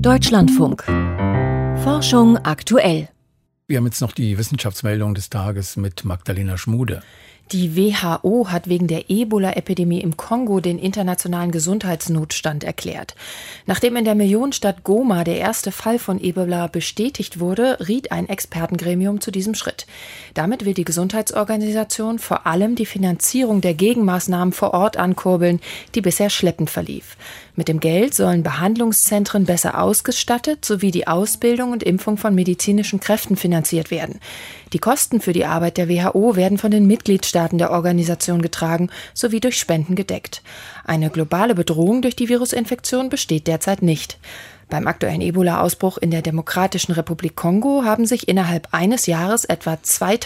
Deutschlandfunk. Forschung aktuell. Wir haben jetzt noch die Wissenschaftsmeldung des Tages mit Magdalena Schmude. Die WHO hat wegen der Ebola-Epidemie im Kongo den internationalen Gesundheitsnotstand erklärt. Nachdem in der Millionenstadt Goma der erste Fall von Ebola bestätigt wurde, riet ein Expertengremium zu diesem Schritt. Damit will die Gesundheitsorganisation vor allem die Finanzierung der Gegenmaßnahmen vor Ort ankurbeln, die bisher schleppend verlief. Mit dem Geld sollen Behandlungszentren besser ausgestattet sowie die Ausbildung und Impfung von medizinischen Kräften finanziert werden. Die Kosten für die Arbeit der WHO werden von den Mitgliedstaaten der Organisation getragen sowie durch Spenden gedeckt. Eine globale Bedrohung durch die Virusinfektion besteht derzeit nicht. Beim aktuellen Ebola-Ausbruch in der Demokratischen Republik Kongo haben sich innerhalb eines Jahres etwa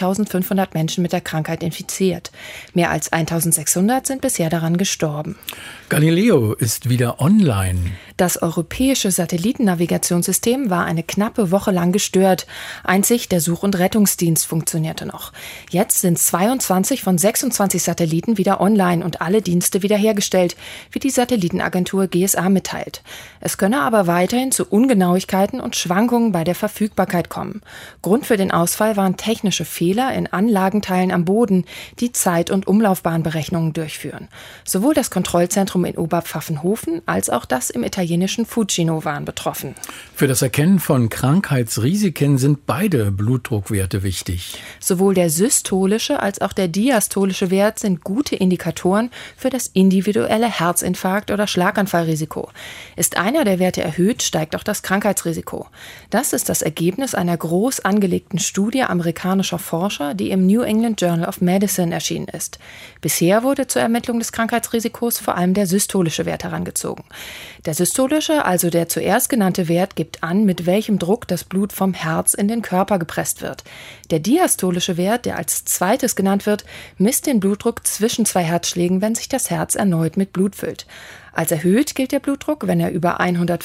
2500 Menschen mit der Krankheit infiziert. Mehr als 1600 sind bisher daran gestorben. Galileo ist wieder online. Das europäische Satellitennavigationssystem war eine knappe Woche lang gestört. Einzig der Such- und Rettungsdienst funktionierte noch. Jetzt sind 22 von 26 Satelliten wieder online und alle Dienste wiederhergestellt, wie die Satellitenagentur GSA mitteilt. Es könne aber weiterhin zu Ungenauigkeiten und Schwankungen bei der Verfügbarkeit kommen. Grund für den Ausfall waren technische Fehler in Anlagenteilen am Boden, die Zeit- und Umlaufbahnberechnungen durchführen. Sowohl das Kontrollzentrum in Oberpfaffenhofen als auch das im italienischen Fucino waren betroffen. Für das Erkennen von Krankheitsrisiken sind beide Blutdruckwerte wichtig. Sowohl der systolische als auch der diastolische Wert sind gute Indikatoren für das individuelle Herzinfarkt- oder Schlaganfallrisiko. Ist einer der Werte erhöht, steigt auch das Krankheitsrisiko. Das ist das Ergebnis einer groß angelegten Studie amerikanischer Forscher, die im New England Journal of Medicine erschienen ist. Bisher wurde zur Ermittlung des Krankheitsrisikos vor allem der systolische Wert herangezogen. Der systolische, also der zuerst genannte Wert, gibt an, mit welchem Druck das Blut vom Herz in den Körper gepresst wird. Der diastolische Wert, der als zweites genannt wird, misst den Blutdruck zwischen zwei Herzschlägen, wenn sich das Herz erneut mit Blut füllt. Als erhöht gilt der Blutdruck, wenn er über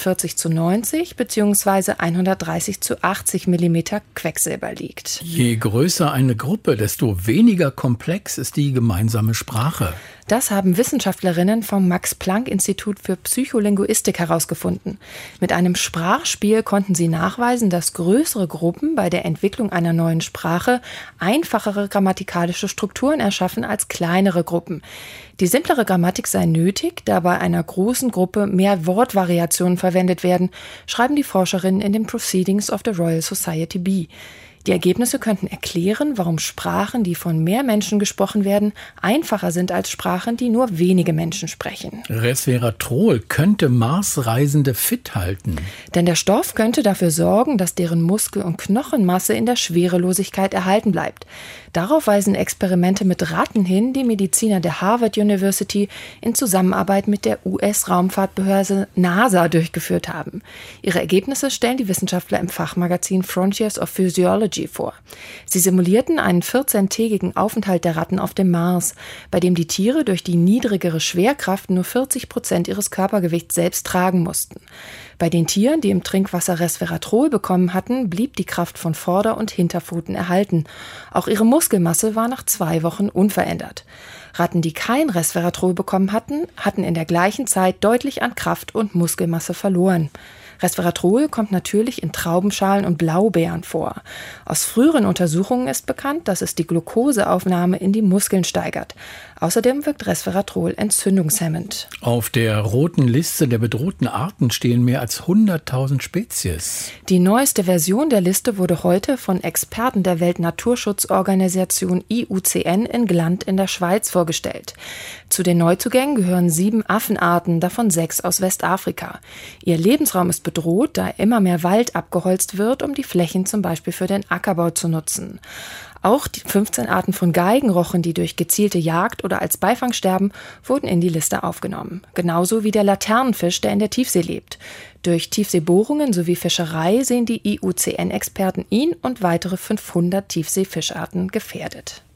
140/90 bzw. 130/80 mm Quecksilber liegt. Je größer eine Gruppe, desto weniger komplex ist die gemeinsame Sprache. Das haben Wissenschaftlerinnen vom Max-Planck-Institut für Psycholinguistik herausgefunden. Mit einem Sprachspiel konnten sie nachweisen, dass größere Gruppen bei der Entwicklung einer neuen Sprache einfachere grammatikalische Strukturen erschaffen als kleinere Gruppen. Die simplere Grammatik sei nötig, da bei einer großen Gruppe mehr Wortvariationen verwendet werden, schreiben die Forscherinnen in den Proceedings of the Royal Society B. Die Ergebnisse könnten erklären, warum Sprachen, die von mehr Menschen gesprochen werden, einfacher sind als Sprachen, die nur wenige Menschen sprechen. Resveratrol könnte Marsreisende fit halten. Denn der Stoff könnte dafür sorgen, dass deren Muskel- und Knochenmasse in der Schwerelosigkeit erhalten bleibt. Darauf weisen Experimente mit Ratten hin, die Mediziner der Harvard University in Zusammenarbeit mit der US-Raumfahrtbehörde NASA durchgeführt haben. Ihre Ergebnisse stellen die Wissenschaftler im Fachmagazin Frontiers of Physiology vor. Sie simulierten einen 14-tägigen Aufenthalt der Ratten auf dem Mars, bei dem die Tiere durch die niedrigere Schwerkraft nur 40% ihres Körpergewichts selbst tragen mussten. Bei den Tieren, die im Trinkwasser Resveratrol bekommen hatten, blieb die Kraft von Vorder- und Hinterpfoten erhalten. Auch ihre Muskelmasse war nach 2 Wochen unverändert. Ratten, die kein Resveratrol bekommen hatten, hatten in der gleichen Zeit deutlich an Kraft und Muskelmasse verloren. Resveratrol kommt natürlich in Traubenschalen und Blaubeeren vor. Aus früheren Untersuchungen ist bekannt, dass es die Glukoseaufnahme in die Muskeln steigert. Außerdem wirkt Resveratrol entzündungshemmend. Auf der roten Liste der bedrohten Arten stehen mehr als 100.000 Spezies. Die neueste Version der Liste wurde heute von Experten der Weltnaturschutzorganisation IUCN in Gland in der Schweiz vorgestellt. Zu den Neuzugängen gehören 7 Affenarten, davon 6 aus Westafrika. Ihr Lebensraum ist bedroht, da immer mehr Wald abgeholzt wird, um die Flächen zum Beispiel für den Ackerbau zu nutzen. Auch die 15 Arten von Geigenrochen, die durch gezielte Jagd oder als Beifang sterben, wurden in die Liste aufgenommen. Genauso wie der Laternenfisch, der in der Tiefsee lebt. Durch Tiefseebohrungen sowie Fischerei sehen die IUCN-Experten ihn und weitere 500 Tiefseefischarten gefährdet.